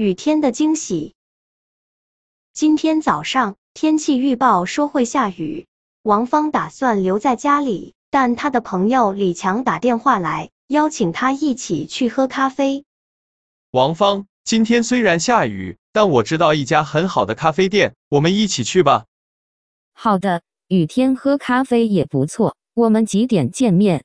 雨天的惊喜。今天早上，天气预报说会下雨，王芳打算留在家里，但他的朋友李强打电话来，邀请他一起去喝咖啡。 王芳，今天虽然下雨，但我知道一家很好的咖啡店，我们一起去吧。 好的，雨天喝咖啡也不错，我们几点见面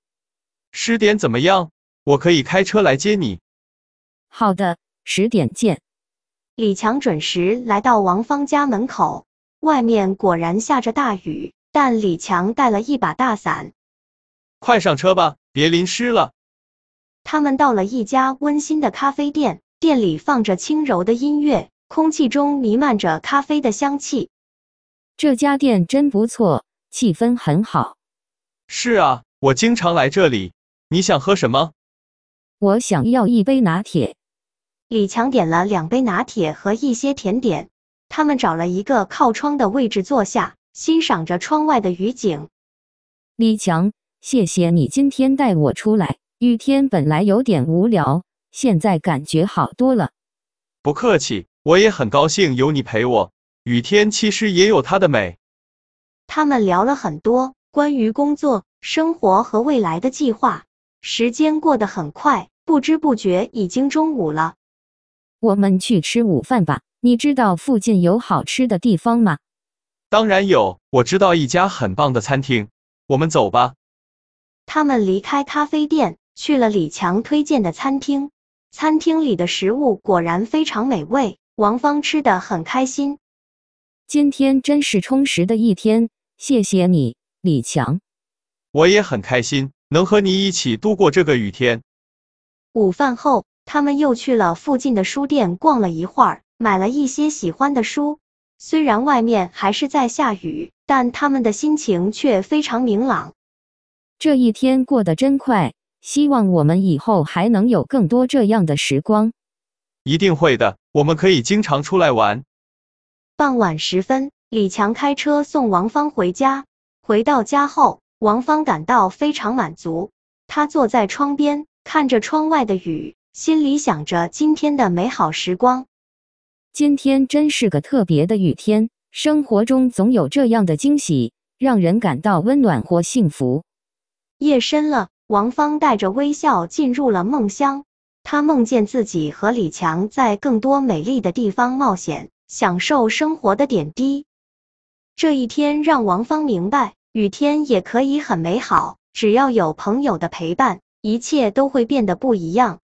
10点怎么样？我可以开车来接你。 好的，10点见。 李强准时来到王芳家门口，外面果然下着大雨，但李强带了一把大伞。 快上车吧，别淋湿了。 他们到了一家温馨的咖啡店，店里放着轻柔的音乐，空气中弥漫着咖啡的香气。 这家店真不错，气氛很好。 是啊，我经常来这里。你想喝什么？ 我想要一杯拿铁。 李强点了2杯拿铁和一些甜点。他们找了一个靠窗的位置坐下，欣赏着窗外的雨景。 李强，谢谢你今天带我出来，雨天本来有点无聊，现在感觉好多了。 不客气，我也很高兴有你陪我。雨天其实也有它的美。 他们聊了很多关于工作、生活和未来的计划。时间过得很快，不知不觉已经中午了。 我们去吃午饭吧，你知道附近有好吃的地方吗？ 当然有，我知道一家很棒的餐厅，我们走吧。 他们离开咖啡店，去了李强推荐的餐厅。餐厅里的食物果然非常美味，王芳吃得很开心。 今天真是充实的一天，谢谢你，李强。 我也很开心，能和你一起度过这个雨天。 午饭后，他们又去了附近的书店逛了一会儿，买了一些喜欢的书。虽然外面还是在下雨，但他们的心情却非常明朗。 这一天过得真快，希望我们以后还能有更多这样的时光。 一定会的，我们可以经常出来玩。 傍晚时分，李强开车送王芳回家。回到家后，王芳感到非常满足。她坐在窗边，看着窗外的雨，心里想着今天的美好时光。 今天真是个特别的雨天，生活中总有这样的惊喜，让人感到温暖或幸福。 夜深了，王芳带着微笑进入了梦乡。她梦见自己和李强在更多美丽的地方冒险，享受生活的点滴。这一天让王芳明白，雨天也可以很美好，只要有朋友的陪伴，一切都会变得不一样。